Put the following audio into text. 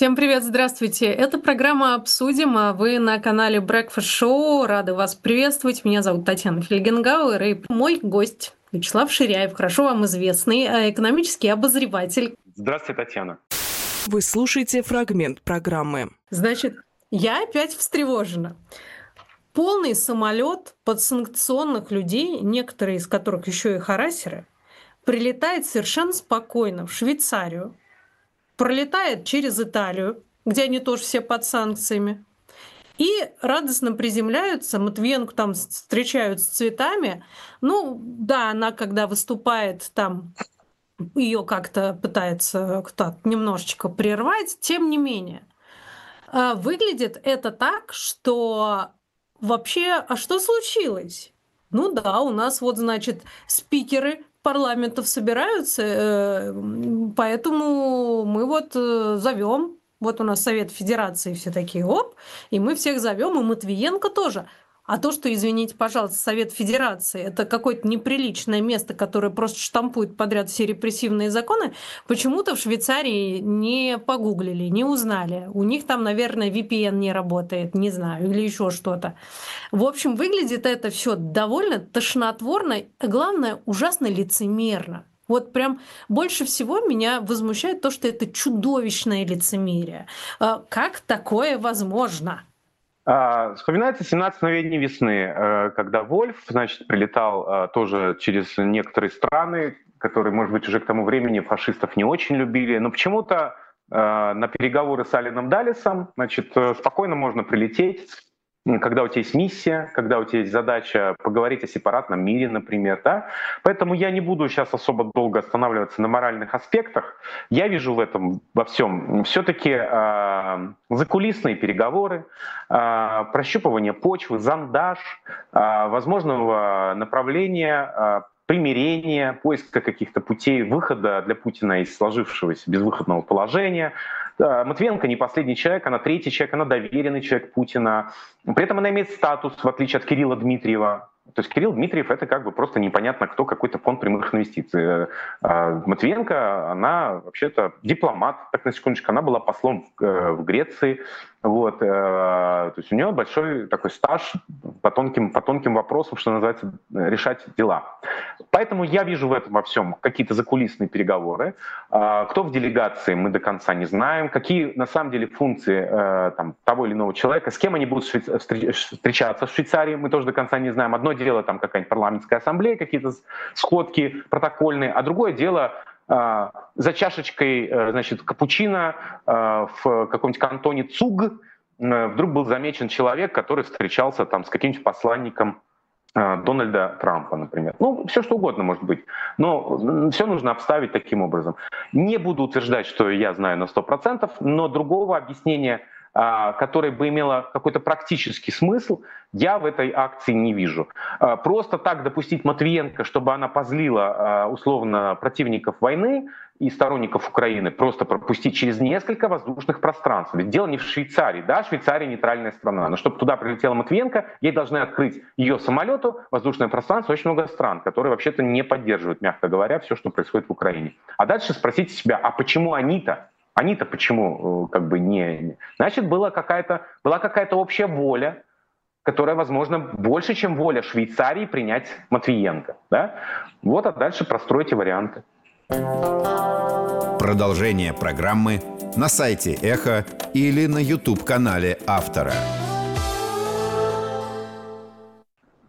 Всем привет, здравствуйте. Это программа «Обсудим», а вы на канале Breakfast Show. Рада вас приветствовать. Меня зовут Татьяна Фельгенгауэр, и мой гость Вячеслав Ширяев, хорошо вам известный экономический обозреватель. Здравствуйте, Татьяна. Вы слушаете фрагмент программы. Значит, я опять встревожена. Полный самолет подсанкционных людей, некоторые из которых еще и харассеры, прилетает совершенно спокойно в Швейцарию, пролетает через Италию, где они тоже все под санкциями, и радостно приземляются. Матвиенко там встречают с цветами. Ну, да, она, когда выступает там, ее как-то пытается кто-то немножечко прервать, тем не менее. Выглядит это так, что вообще, а что случилось? Ну да, у нас вот, значит, спикеры парламентов собираются, поэтому мы вот зовем. Вот у нас Совет Федерации, все такие, оп, и мы всех зовем, и Матвиенко тоже. А то, что, извините, пожалуйста, Совет Федерации — это какое-то неприличное место, которое просто штампует подряд все репрессивные законы, почему-то в Швейцарии не погуглили, не узнали. У них там, наверное, VPN не работает, не знаю, или еще что-то. В общем, выглядит это все довольно тошнотворно, а главное, ужасно лицемерно. Вот прям больше всего меня возмущает то, что это чудовищное лицемерие. Как такое возможно? Вспоминается 17 мгновений весны, когда Вольф, значит, прилетал тоже через некоторые страны, которые, может быть, уже к тому времени фашистов не очень любили, но почему-то на переговоры с Алленом Даллесом, значит, спокойно можно прилететь, когда у тебя есть миссия, когда у тебя есть задача поговорить о сепаратном мире, например, да. Поэтому я не буду сейчас особо долго останавливаться на моральных аспектах. Я вижу в этом во всем все-таки закулисные переговоры, прощупывание почвы, зондаж, возможного направления, примирения, поиска каких-то путей выхода для Путина из сложившегося безвыходного положения. Матвиенко не последний человек, она третий человек, она доверенный человек Путина. При этом она имеет статус, в отличие от Кирилла Дмитриева. То есть Кирилл Дмитриев — это как бы просто непонятно кто, какой-то фонд прямых инвестиций. Матвиенко, она вообще-то дипломат, так на секундочку, она была послом в Греции. Вот. То есть у нее большой такой стаж по тонким вопросам, что называется, решать дела. Поэтому я вижу в этом во всем какие-то закулисные переговоры. Кто в делегации, мы до конца не знаем. Какие на самом деле функции там, того или иного человека, с кем они будут встречаться в Швейцарии, мы тоже до конца не знаем. Одно дело там какая-нибудь парламентская ассамблея, какие-то сходки протокольные, а другое дело за чашечкой, значит, капучино в каком-нибудь кантоне Цуг вдруг был замечен человек, который встречался там с каким-нибудь посланником Дональда Трампа, например. Ну, все что угодно может быть. Но все нужно обставить таким образом. Не буду утверждать, что я знаю на 100%, но другого объяснения, которое бы имело какой-то практический смысл, я в этой акции не вижу. Просто так допустить Матвиенко, чтобы она позлила условно противников войны и сторонников Украины, просто пропустить через несколько воздушных пространств. Ведь дело не в Швейцарии, да, Швейцария нейтральная страна, но чтобы туда прилетела Матвиенко, ей должны открыть ее самолету воздушное пространство очень много стран, которые вообще-то не поддерживают, мягко говоря, все, что происходит в Украине. А дальше спросите себя, а почему они-то? Они-то почему как бы не... Значит, была какая-то общая воля, которая, возможно, больше, чем воля Швейцарии принять Матвиенко. Да? Вот, а дальше простройте варианты. Продолжение программы на сайте Эхо или на YouTube-канале автора.